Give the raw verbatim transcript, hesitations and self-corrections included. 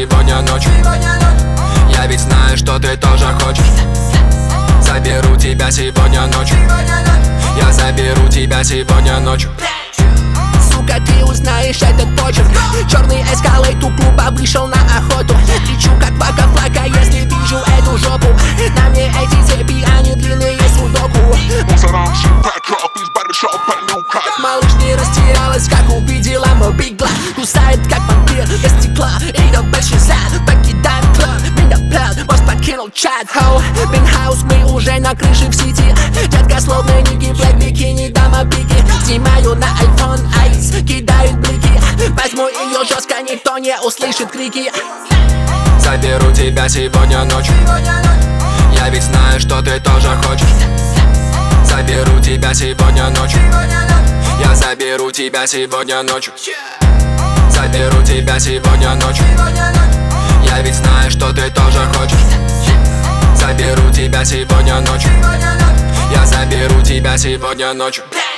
сегодня ночью. Я ведь знаю, что ты тоже хочешь. Заберу тебя сегодня ночью. Я заберу тебя сегодня ночью. Сука, ты узнаешь этот почерк. Черный эскалейт у клуба вышел на охоту. Лечу как вака-флака, если вижу эту жопу. На мне эти цепи, они длинные судоку. Малыш не растерялась, как увидела мой биг глаз. Кусает как вампир без стекла, идет без шиза. Покидаем клан, меня план, босс покинул чат. Хоу, пентхаус, мы уже на крыше в сети. Детка словно Ники, блэк бикини, дама пики. Снимаю на iPhone айс, кидают блики. Возьму ее жестко, никто не услышит крики. Заберу тебя сегодня ночью. Я ведь знаю, что ты тоже хочешь. Заберу тебя сегодня ночью. Я заберу тебя сегодня ночью. Заберу тебя сегодня ночью. Я ведь знаю, что ты тоже хочешь. Заберу тебя сегодня ночью. Я заберу тебя сегодня ночью.